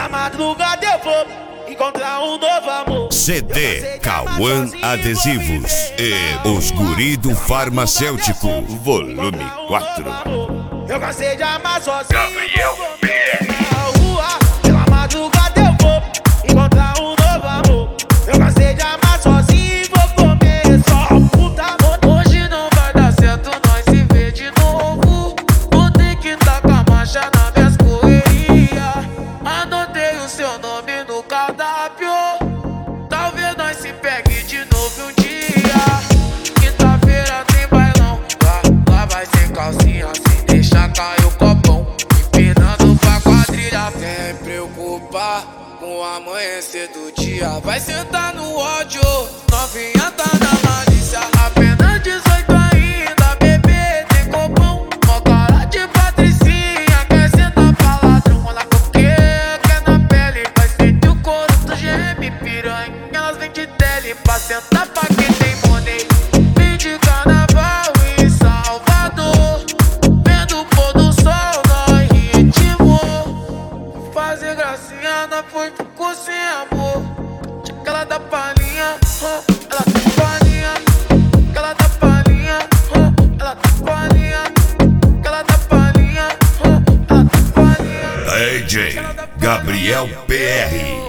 Pela madrugada eu vou encontrar um novo amor. CD Cauã Adesivos e Os Guri do Farmacêutico, volume 4. Eu cansei de amar sozinho. Gabriel PR. Na rua, pela madrugada eu vou encontrar um novo amor. Eu cansei de amar sozinho e vou comer só puta. Hoje não vai dar certo nós se ver de novo. Vou ter que tá com a marcha na minhas correrias. Anotei o seu nome no cardápio. Talvez nós se pegue de novo um dia. Quinta-feira tem bailão. Lá vai sem calcinha, sem deixar cair o copão. Empinando pra quadrilha. Sem preocupar com o amanhecer do dia. Vai sentar no ódio. Novinha tá na malícia. Apenas 18 ainda, bebê tem copão. Mó cara de patricinha, quer sentar pra ladrão. Olha porque quer na pele. Vai sentir o couro do geme, piranha. Elas vêm de tele pra sentar pra quem tem money. Vem de carnaval em Salvador, vendo o pôr do sol no ritmo. Fazer gracinha não foi ficou sem amor. Aquela da palhinha, ela tá palhinha. Aquela da palhinha, ela tá palhinha. Aquela da palhinha, ela tá palhinha. DJ Gabriel PR.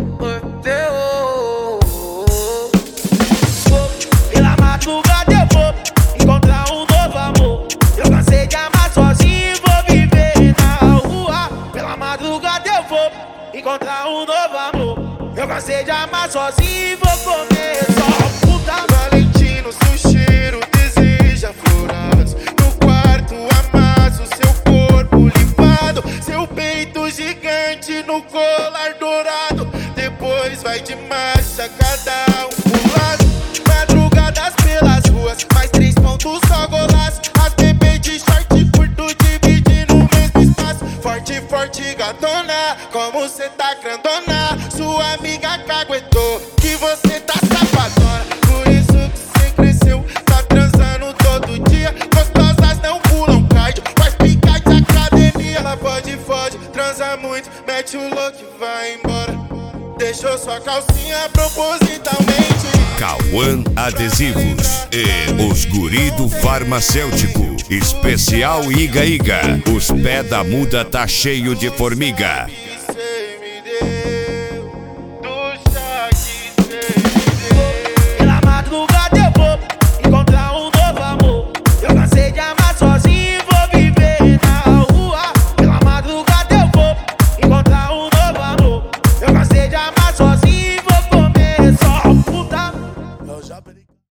Pela madrugada eu vou encontrar um novo amor. Eu cansei de amar sozinho e vou viver na rua. Pela madrugada eu vou encontrar um novo amor. Eu cansei de amar sozinho e vou comer só puta. Valentino, seu cheiro deseja florados. No quarto amasso seu corpo limpado. Seu peito gigante no colar dourado. Depois vai de marcha, cada um pro lado. Madrugadas pelas ruas, mais 3 pontos só golaço. As bebês de short curto dividindo o mesmo espaço. Forte, forte gatona, como cê tá grandona. Sua amiga caguetou que você tá safadona. Por isso que cê cresceu, tá transando todo dia. Gostosas não pulam cardio, faz picar de academia. Ela pode, transa muito, mete o louco e vai embora. Deixou sua calcinha propositalmente. Cauã Adesivos e Os Guri do Farmacêutico, especial Iga Iga. Os pés da muda tá cheio de formiga.